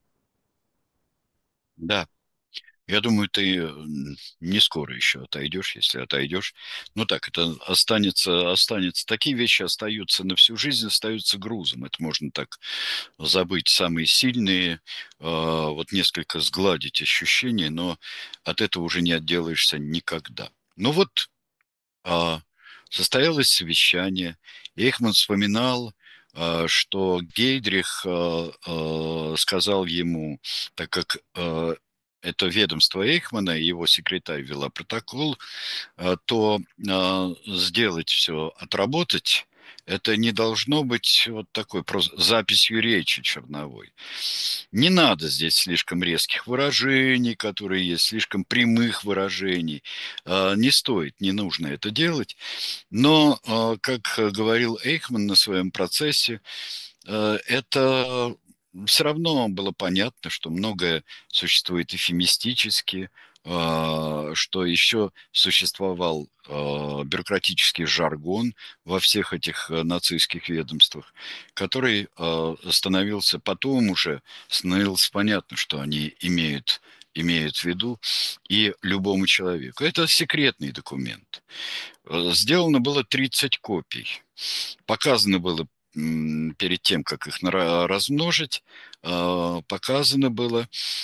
Да, я думаю, ты м, не скоро еще отойдешь, если отойдешь. Ну так, это останется, останется. Такие вещи остаются на всю жизнь, остаются грузом. Это можно так забыть самые сильные, а, вот несколько сгладить ощущения, но от этого уже не отделаешься никогда. Ну вот, а, состоялось совещание. Эйхман вспоминал, а, что Гейдрих а, а, сказал ему, так как а, это ведомство Эйхмана и его секретарь вела протокол, а, то а, сделать все, отработать, это не должно быть вот такой просто записью речи черновой. Не надо здесь слишком резких выражений, которые есть, слишком прямых выражений. А, Не стоит, не нужно это делать. Но, а, как говорил Эйхман на своем процессе, э, это все равно было понятно, что многое существует эфемистически, а, что еще существовал а, бюрократический жаргон во всех этих э, нацистских ведомствах, который а, становился потом уже, становилось понятно, что они имеют, имеют в виду и любому человеку. Это секретный документ. Э, Сделано было тридцать копий. Показано было перед тем, как их размножить, а, показано было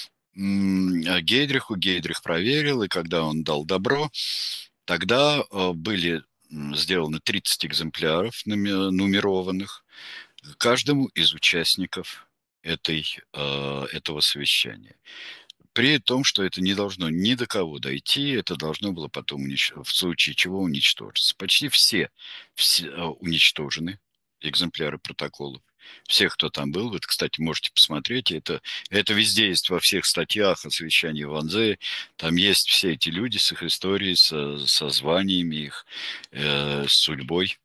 Гейдриху. Гейдрих проверил, и когда он дал добро, тогда а, были сделаны тридцать экземпляров нумерованных каждому из участников этой, а, этого совещания. При том, что это не должно ни до кого дойти, это должно было потом, унич... в случае чего, уничтожиться. Почти все, все э, уничтожены, экземпляры протоколов. Всех, кто там был, вы, кстати, можете посмотреть, это, это везде есть во всех статьях о совещании Ванзе, там есть все эти люди с их историей, со, со званиями их, э, с судьбой.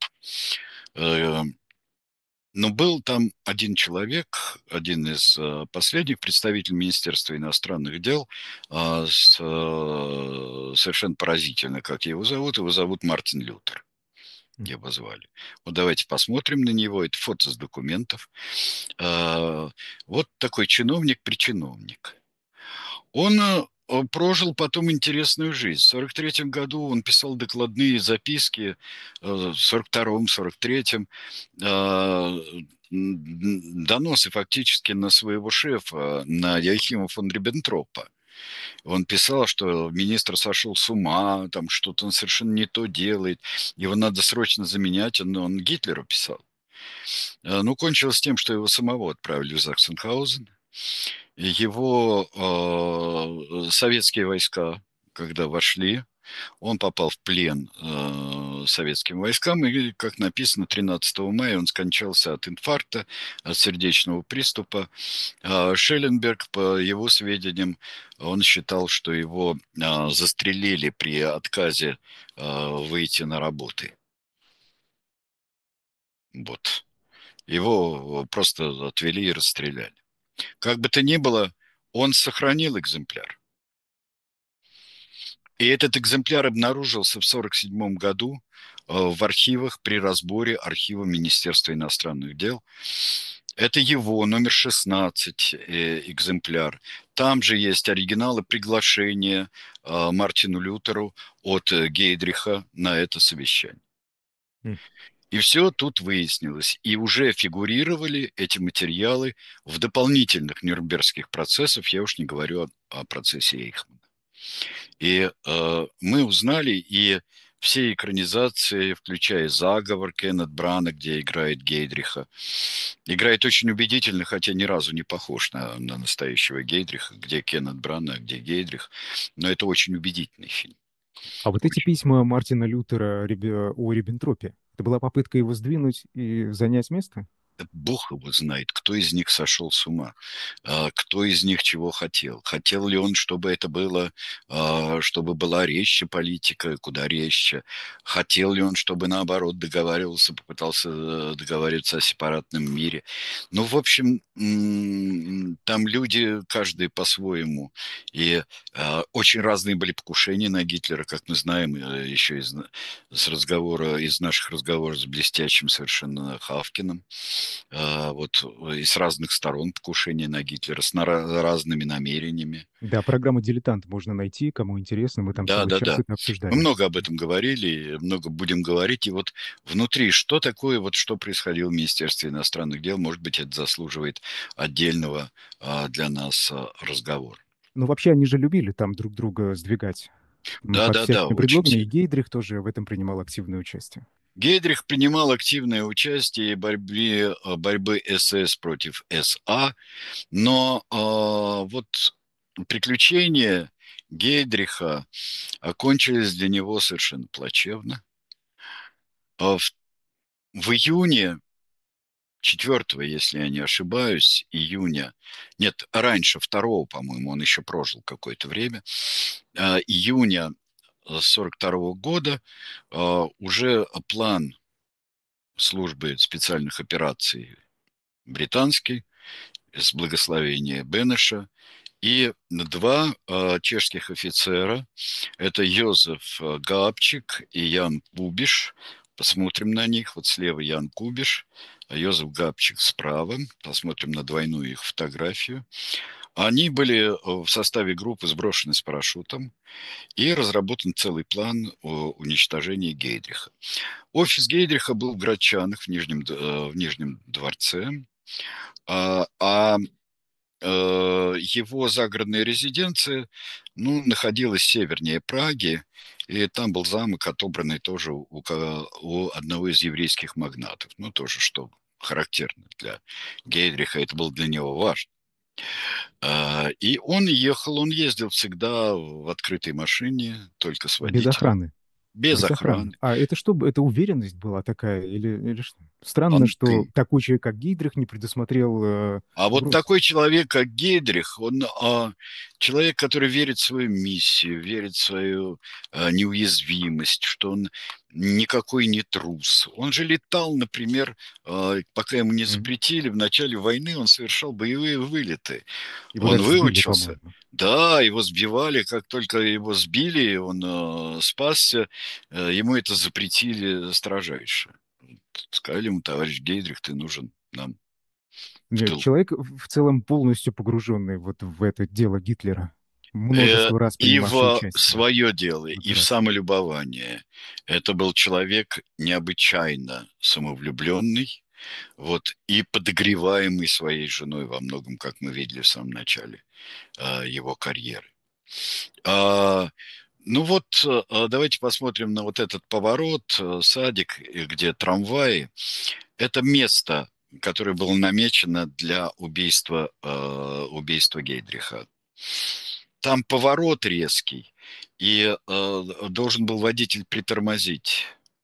Э, но был там один человек, один из э, последних представителей Министерства иностранных дел, а, с, э, совершенно поразительно, как его зовут. Его зовут Мартин Лютер. М. Его звали. Вот давайте посмотрим на него. Это фото с документов. А, Вот такой чиновник-причиновник. Он э, прожил потом интересную жизнь. В сорок третьем году он писал докладные записки, э, в сорок втором, сорок третьем, э, доносы фактически на своего шефа, на Яхима фон Риббентропа. Он писал, что министр сошел с ума, там что-то он совершенно не то делает, его надо срочно заменять, он, он Гитлеру писал. Э, Ну, кончилось тем, что его самого отправили в Заксенхаузен, его э, советские войска, когда вошли, он попал в плен э, советским войскам, и, как написано, тринадцатого мая он скончался от инфаркта, от сердечного приступа. А Шелленберг, по его сведениям, он считал, что его э, застрелили при отказе э, выйти на работы. Вот. Его просто отвели и расстреляли. Как бы то ни было, он сохранил экземпляр. И этот экземпляр обнаружился в сорок седьмом году э, в архивах при разборе архива Министерства иностранных дел. Это его номер шестнадцать э, экземпляр. Там же есть оригиналы приглашения э, Мартину Лютеру от э, Гейдриха на это совещание. М. И все тут выяснилось. И уже фигурировали эти материалы в дополнительных нюрнбергских процессах. Я уж не говорю о, о процессе Эйхмана. И э, мы узнали, и все экранизации, включая «Заговор» Кеннет Брана, где играет Гейдриха. Играет очень убедительно, хотя ни разу не похож на, на настоящего Гейдриха, где Кеннет Брана, а где Гейдрих. Но это очень убедительный фильм. А вот эти Очень. письма Мартина Лютера Рибе- о Риббентропе, это была попытка его сдвинуть и занять место? Да Бог его знает, кто из них сошел с ума, а, кто из них чего хотел. Хотел ли он, чтобы это было, а, чтобы была резче политика, куда резче. Хотел ли он, чтобы наоборот договаривался, попытался э, договариваться о сепаратном мире. Ну, в общем, м, там люди, каждый по-своему. И а, очень разные были покушения на Гитлера, как мы знаем, э, еще из, с разговора, из наших разговоров с блестящим совершенно Хавкиным. А, вот э, и с разных сторон покушение на Гитлера, с на- разными намерениями. Да, программу «Дилетант» можно найти, кому интересно, мы там Да, целый да, час да. это Мы обсуждали. много об этом говорили, много будем говорить. И вот внутри, что такое, вот что происходило в Министерстве иностранных дел, может быть, это заслуживает отдельного а, для нас а, разговора. Ну, вообще, они же любили там друг друга сдвигать м, Да, под да, да, всякими очень предлогами, и сильно. Гейдрих тоже в этом принимал активное участие. Гейдрих принимал активное участие в борьбе, а, борьбы СС против СА, но а, вот приключения Гейдриха окончились для него совершенно плачевно. А В, в июне, четвёртого, если я не ошибаюсь, июня, нет, раньше, второго, по-моему, он еще прожил какое-то время, а, июня сорок второго года а, уже план службы специальных операций британский с благословения Бенеша и два э, чешских офицера, это Йозеф э, Габчик и Ян Кубиш. Посмотрим на них. Вот слева Ян Кубиш, а Йозеф Габчик справа. Посмотрим на двойную их фотографию. Они были э, в составе группы сброшены с парашютом и разработан целый план о уничтожении Гейдриха. Офис Гейдриха был в Грачанах в Нижнем, э, в Нижнем дворце, а, а э, его загородная резиденция, ну, находилась севернее Праги, и там был замок, отобранный тоже у, у одного из еврейских магнатов. Ну, тоже, что характерно для Гейдриха, это было для него важно. А, и он ехал, он ездил всегда в открытой машине, только с Без водителем, охраны. без Без охраны. охраны. А это что? б- Это уверенность была такая? Или, или что? Странно, что Понты. такой человек, как Гейдрих, не предусмотрел э, А вот угроз. такой человек, как Гейдрих, он а, человек, который верит в свою миссию, верит в свою а, неуязвимость, что он никакой не трус. Он же летал, например, а, пока ему не Мгм. запретили, в начале войны он совершал боевые вылеты. Его Он даже сбили, выучился. по-моему. Да, его сбивали, как только его сбили, он э, спасся, э, ему это запретили строжайше. Сказали ему: товарищ Гейдрих, ты нужен нам в Нет, тылу. человек в в целом полностью погруженный вот в это дело Гитлера, Э, множество раз и принимавший в участие свое дело, в и в операции. самолюбование. Это был человек необычайно самовлюбленный, вот, и подогреваемый своей женой во многом, как мы видели в самом начале а, его карьеры. А, ну вот, а, давайте посмотрим на вот этот поворот, э, садик, э, где трамваи. Это место, которое было намечено для убийства, э, убийства Гейдриха. Там поворот резкий, и э, должен был водитель притормозить.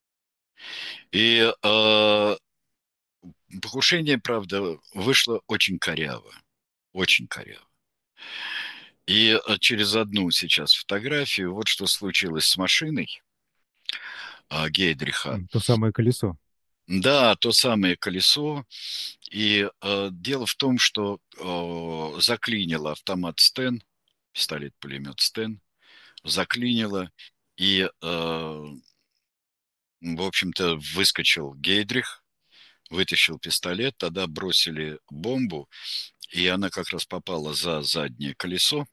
И э, покушение, правда, вышло очень коряво, очень коряво. И э, через одну сейчас фотографию, вот что случилось с машиной э, Гейдриха. М, То самое колесо. Да, то самое колесо. И э, дело в том, что э, заклинило автомат Стен, пистолет-пулемет Стен, заклинило, и э, в общем-то, выскочил Гейдрих, вытащил пистолет, тогда бросили бомбу, и она как раз попала за заднее колесо,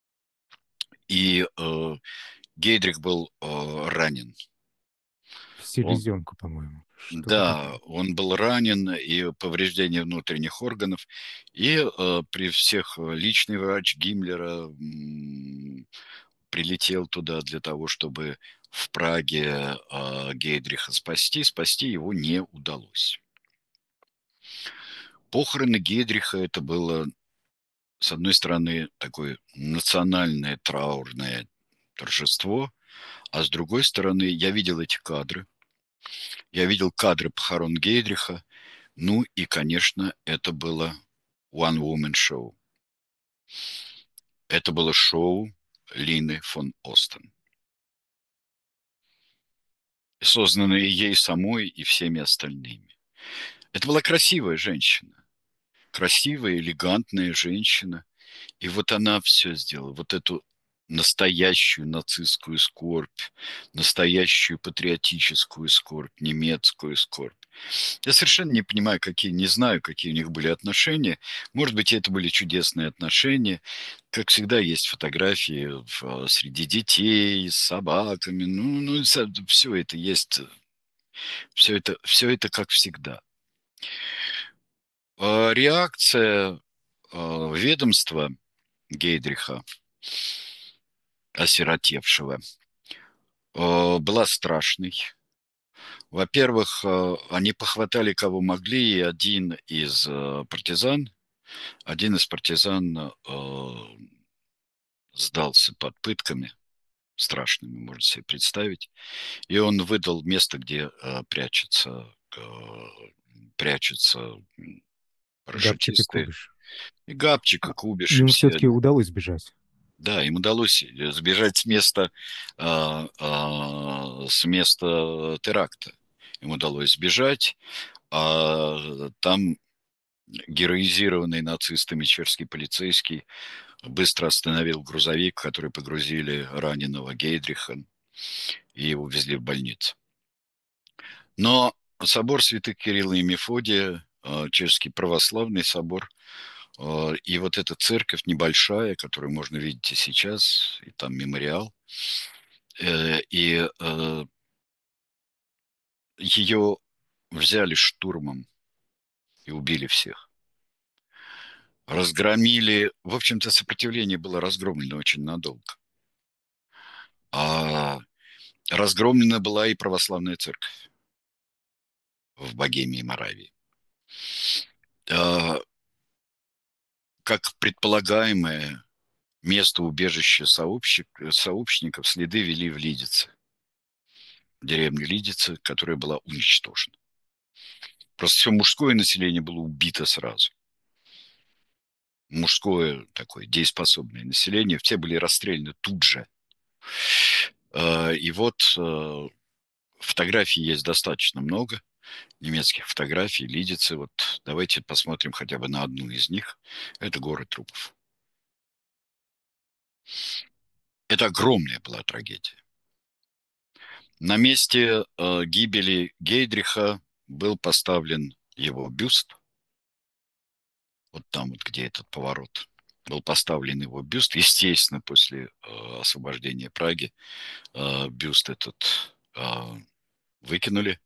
и э, Гейдрих был э, ранен. В Он, селезенку, по-моему. Что-то да, такое. он был ранен, и повреждение внутренних органов, и э, при всех э, личный врач Гиммлера м, прилетел туда для того, чтобы в Праге э, Гейдриха спасти, спасти его не удалось. Похороны Гейдриха — это было, с одной стороны, такое национальное траурное торжество, а с другой стороны, я видел эти кадры. Я видел кадры похорон Гейдриха. Ну и, конечно, это было One Woman Show. Это было шоу Лины фон Остен, созданное ей самой и всеми остальными. Это была красивая женщина. Красивая, элегантная женщина. И вот она все сделала. Вот эту настоящую нацистскую скорбь, настоящую патриотическую скорбь, немецкую скорбь. Я совершенно не понимаю, какие, не знаю, какие у них были отношения. Может быть, это были чудесные отношения. Как всегда, есть фотографии в, среди детей, с собаками. Ну, ну, все это есть. Все это, все это как всегда. А реакция а, ведомства Гейдриха, осиротевшего, а, была страшной. Во-первых, а, они похватали кого могли, и один из а, партизан, один из партизан а, сдался под пытками страшными, можно себе представить, и он выдал место, где а, прячутся, а, прячутся Габчик и парашютисты. Кубиш. И Габчик, и А, Кубиш, и им все все-таки они. удалось бежать. Да, им удалось э, сбежать с места, а, а, с места теракта. Им удалось сбежать, а там героизированный нацистами чешский полицейский быстро остановил грузовик, в который погрузили раненого Гейдриха, и его везли в больницу. Но собор святых Кирилла и Мефодия, а, чешский православный собор, а, и вот эта церковь небольшая, которую можно видеть и сейчас, и там мемориал, э, и э, ее взяли штурмом и убили всех. Разгромили, в общем-то, сопротивление было разгромлено очень надолго. А разгромлена была и православная церковь в Богемии и Моравии. А, как предполагаемое место убежища сообщник, сообщников, следы вели в Лидице, деревню Лидице, которая была уничтожена. Просто все мужское население было убито сразу. Мужское такое дееспособное население, все были расстреляны тут же. А, и вот а, фотографий есть достаточно много, немецких фотографий, Лидицы. Вот давайте посмотрим хотя бы на одну из них. Это горы трупов. Это огромная была трагедия. На месте э, гибели Гейдриха был поставлен его бюст. Вот там вот, где этот поворот. Был поставлен его бюст. Естественно, после э, освобождения Праги э, бюст этот э, выкинули.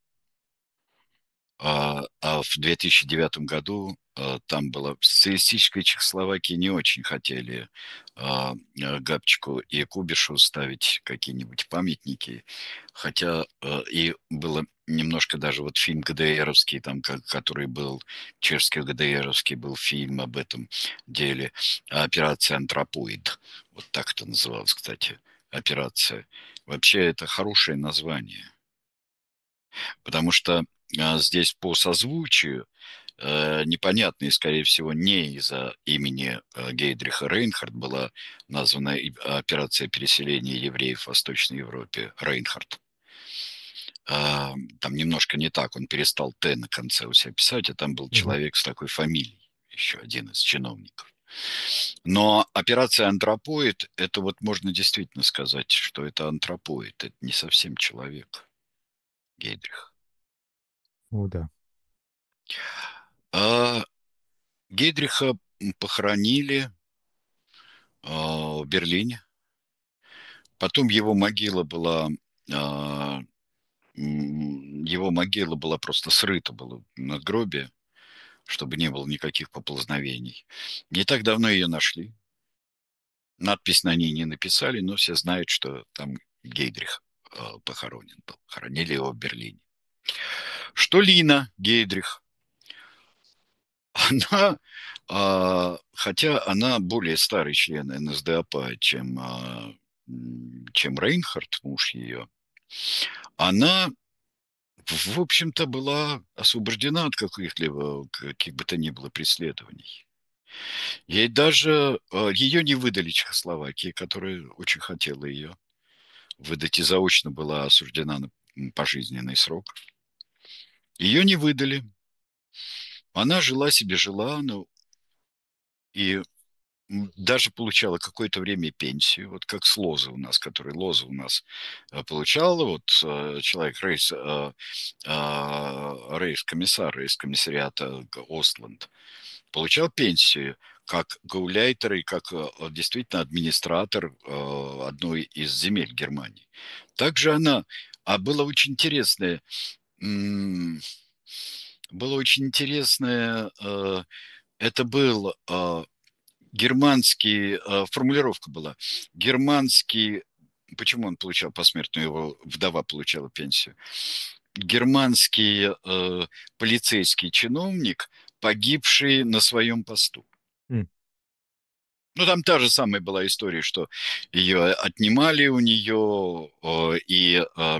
А, а в две тысячи девятом году а, там было в социалистической Чехословакии не очень хотели а, а, Габчику и Кубишу ставить какие-нибудь памятники, хотя а, и было немножко даже вот фильм ГДРовский, там, как, который был, чешский ГДРовский был фильм об этом деле, операция «Антропоид», вот так это называлось, кстати, операция. Вообще это хорошее название, потому что а, здесь по созвучию э, непонятно, и, скорее всего, не из-за имени э, Гейдриха Рейнхард была названа и операция переселения евреев в Восточной Европе Рейнхард. А, там немножко не так, он перестал «Т» на конце у себя писать, а там был Мгм. человек с такой фамилией, еще один из чиновников. Но операция «Антропоид», это вот можно действительно сказать, что это антропоид, это не совсем человек, Гейдрих. О, да. А Гейдриха похоронили а, в Берлине. Потом его могила была, а, его могила была просто срыта, было надгробие, чтобы не было никаких поползновений. Не так давно ее нашли. Надпись на ней не написали, но все знают, что там Гейдрих похоронен был. Хоронили его в Берлине. Что Лина Гейдрих? Она, а, хотя она более старый член эн эс ди эй пэ, чем, а, чем Рейнхард, муж ее, она, в общем-то, была освобождена от каких-либо, каких бы то ни было преследований. Ей даже, ее не выдали Чехословакии, которая очень хотела ее выдать и заочно была осуждена на пожизненный срок. Ее не выдали. Она жила себе, жила, ну, и даже получала какое-то время пенсию, вот как с Лоза у нас, который Лоза у нас э, получала, вот э, человек рейс, э, э, рейс-комиссар, рейс-комиссариата Остланд, получал пенсию как гауляйтер и как э, действительно администратор э, одной из земель Германии. Также она, а было очень интересное, было очень интересное, э, это был э, германский, э, формулировка была, германский, почему он получал посмертную, его вдова получала пенсию, германский э, полицейский чиновник, погибший на своем посту. М. Ну, там та же самая была история, что ее отнимали у нее, э, и э,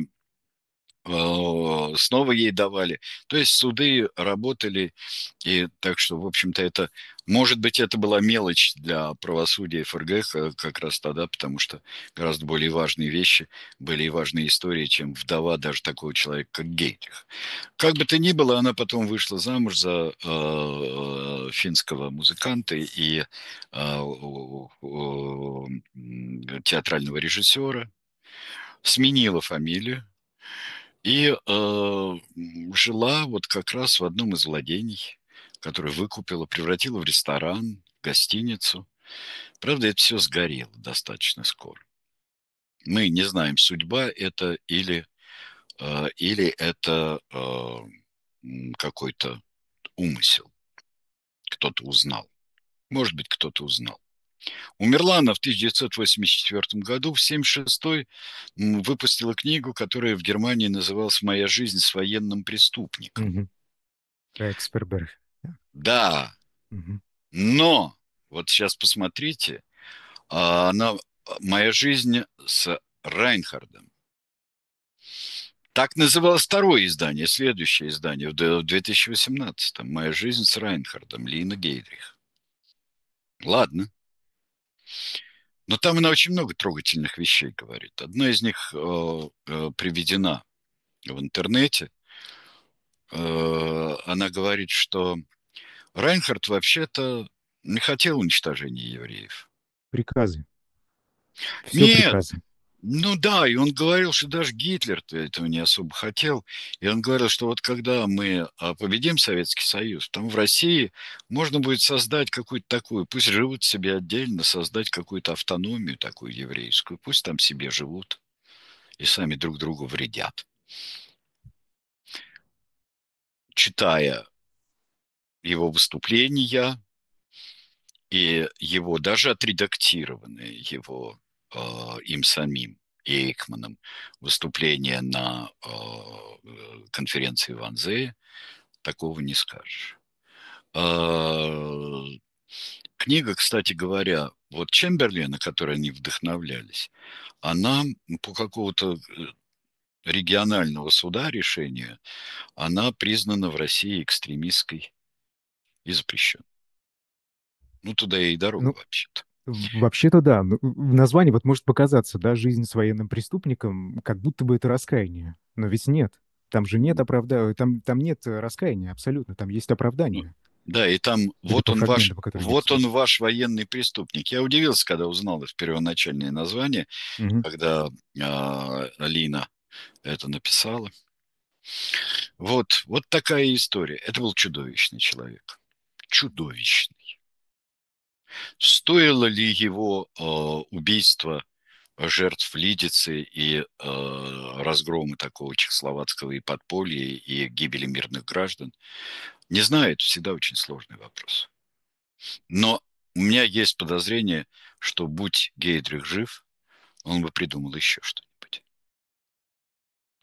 э, снова ей давали. То есть суды работали, и так что, в общем-то, это, может быть, это была мелочь для правосудия эф эр гэ ка- как раз тогда, потому что гораздо более важные вещи были и важные истории, чем вдова даже такого человека, как Гейдрих. Как бы то ни было, она потом вышла замуж за э, финского музыканта и э, у- у- театрального режиссера, сменила фамилию, и э, жила вот как раз в одном из владений, которое выкупила, превратила в ресторан, гостиницу. Правда, это все сгорело достаточно скоро. Мы не знаем, судьба это или, э, или это э, какой-то умысел. Кто-то узнал. Может быть, кто-то узнал. Умерла она в тысяча девятьсот восемьдесят четвёртом году, в семьдесят шестой выпустила книгу, которая в Германии называлась «Моя жизнь с военным преступником». Мгм. Эксперберг. Да, Мгм. но вот сейчас посмотрите, а, она «Моя жизнь с Райнхардом». Так называлось второе издание, следующее издание в д- в две тысячи восемнадцатом. «Моя жизнь с Райнхардом», Лина Гейдрих. Ладно, но там она очень много трогательных вещей говорит. Одна из них э, э, приведена в интернете. Э, она говорит, что Райнхард вообще-то не хотел уничтожения евреев. Приказы. Все Нет, приказы. ну да, и он говорил, что даже Гитлер этого не особо хотел. И он говорил, что вот когда мы а, победим Советский Союз, там в России можно будет создать какую-то такую, пусть живут себе отдельно, создать какую-то автономию такую еврейскую, пусть там себе живут и сами друг другу вредят. Читая его выступления и его, даже отредактированные его э, им самим, и Эйкманом, выступление на э, конференции в Анзее, такого не скажешь. Э, Книга, кстати говоря, вот Чемберлена, которой они вдохновлялись, она по какого-то э, регионального суда решения, она признана в России экстремистской и запрещена. Ну, туда и дорога Ну, вообще-то. вообще-то да. Ну, в названии вот может показаться, да, жизнь с военным преступником, как будто бы это раскаяние. Но ведь нет. Там же нет оправдания, там, там нет э, раскаяния абсолютно, там есть Ну, оправдание. да, и там Судя вот по он ваш, фрагментам, которые я вот он посмотрел. ваш военный преступник. Я удивился, когда узнал это первоначальное название, Мгм. когда а, Алина это написала. Вот, вот такая история. Это был чудовищный человек. Чудовищный. Стоило ли его э, убийство жертв Лидицы и э, разгрома такого чехословацкого и подполья, и гибели мирных граждан? Не знаю, это всегда очень сложный вопрос. Но у меня есть подозрение, что будь Гейдрих жив, он бы придумал еще что-нибудь.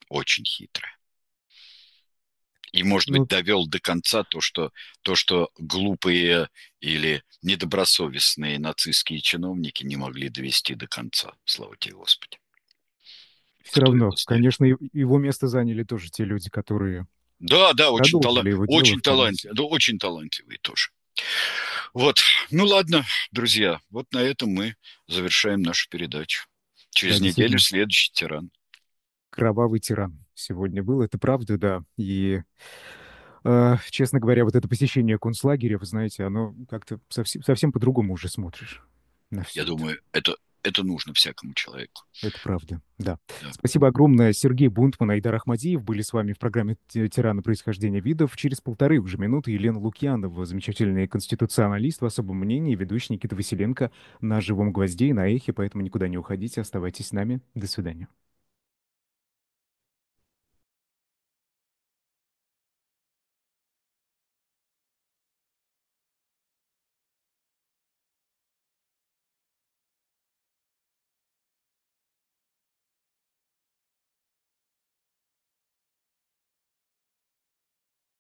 очень хитрая. И, может быть, Ну, довел до конца то, что, то, что глупые или недобросовестные нацистские чиновники не могли довести до конца. Слава тебе, Господи. все Кто его равно, знает? конечно, и- его место заняли тоже те люди, которые Да, да, очень, тала- продолжили его дело очень в Тбилиси. талантливый, да, очень талантливый тоже. Вот, ну ладно, друзья, вот на этом мы завершаем нашу передачу. Да, Через неделю действительно, следующий тиран. кровавый тиран сегодня был, это правда, да. И, э, честно говоря, вот это посещение концлагеря, вы знаете, оно как-то совсем, совсем по-другому уже смотришь на Я все это. думаю, это, это нужно всякому человеку. Это правда, да. Да. Спасибо огромное. Сергей Бунтман, Айдар Ахмадиев были с вами в программе «Ти- «Тираны происхождения видов». Через полторы уже минуты Елена Лукьянова, замечательный конституционалист в особом мнении, ведущий Никита Василенко на «Живом гвозде» и на «Эхе», поэтому никуда не уходите, оставайтесь с нами. До свидания.